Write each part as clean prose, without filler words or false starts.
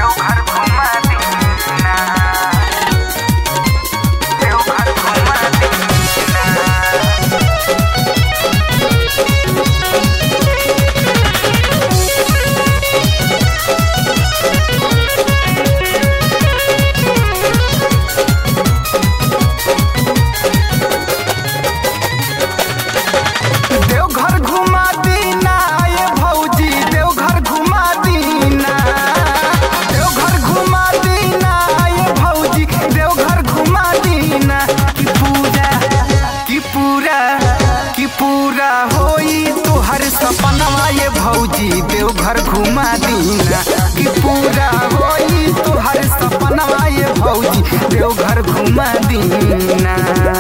देवघर घुमा दीना, देवघर घुमा दीना। देवघर घुमा दीना ये भौजी, देवघर घुमा दीना, देवघर घुमा दीना ये भौजी, देवघर घुमा दीना। कि पूरा होई तोहर सपनवा ये भौजी, देवघर घुमा दीना। कि पूरा होई तोहर सपनवा ये भौजी, देवघर घुमा दीना।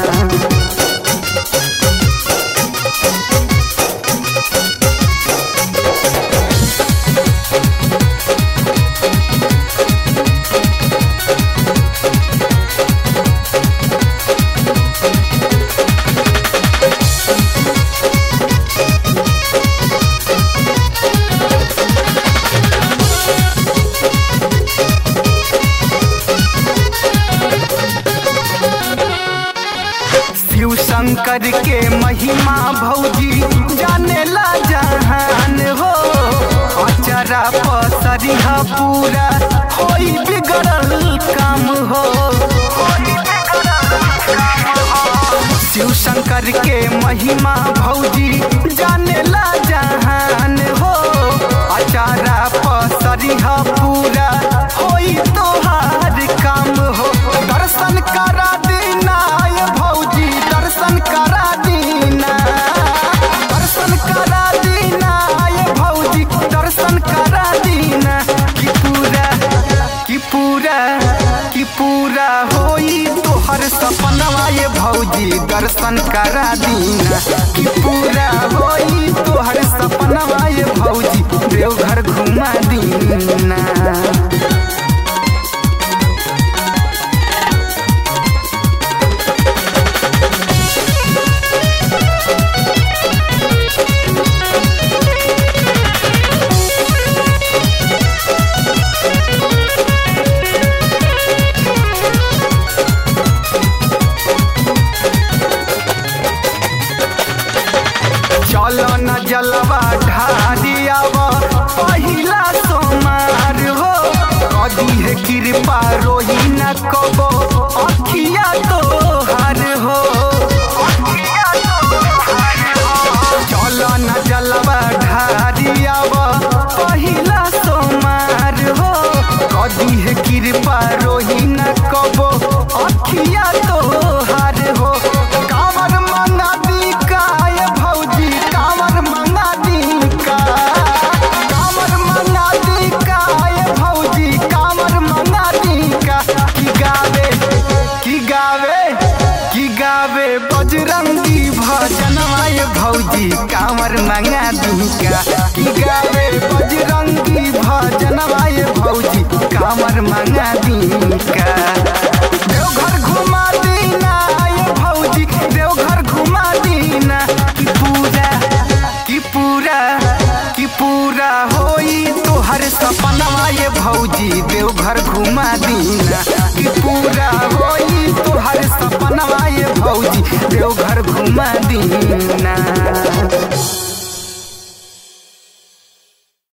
शिव शंकर के महिमा भौजी जानेला जहान हो। अचरा पसरिहा पूरा होई बिगड़ल काम हो। शिव शंकर के महिमा भौजी जानेला जहान हो। अचरा पसरिहा पूरा होई तोहार काम हो। दर्शन करा दीना ये भौजी, दर्शन करा दीना, दर्शन करा दीना ये भौजी, दर्शन करा दीना। कि पूरा होई तोहर सपनवा ये भौजी, दर्शन करा दीना। कि पूरा होई तोहर सपनवा ये भौजी, देवघर घुमा दीना। चलो न जलवा ढारियावा पहिला सोमार हो। कदी है कृपा रोही न कबो अखिया तोहार हो। चलो न जलवा ढारियावा पहिला सोमार हो। कदी है कृपा रोही न कबो अखिया तोहार हो। कांवर मंगा दी का ये भौजी, कांवर मंगा दी का, कांवर मंगा दी का ये भौजी, कांवर मंगा दी का। कि गावे बजरंगी भजनवा ये भौजी, कांवर मंगा दी का। कि गावे बजरंगी भजनवा ये भौजी, कांवर मंगा दी का। देवघर घुमा दीना ये भौजी, देवघर घुमा दीना। कि पूरा होई तोहर सपनवा ये भौजी, देवघर घुमा दीना। कि पूरा होई तोहर सपनवा ये भौजी, देवघर घुमा दीना।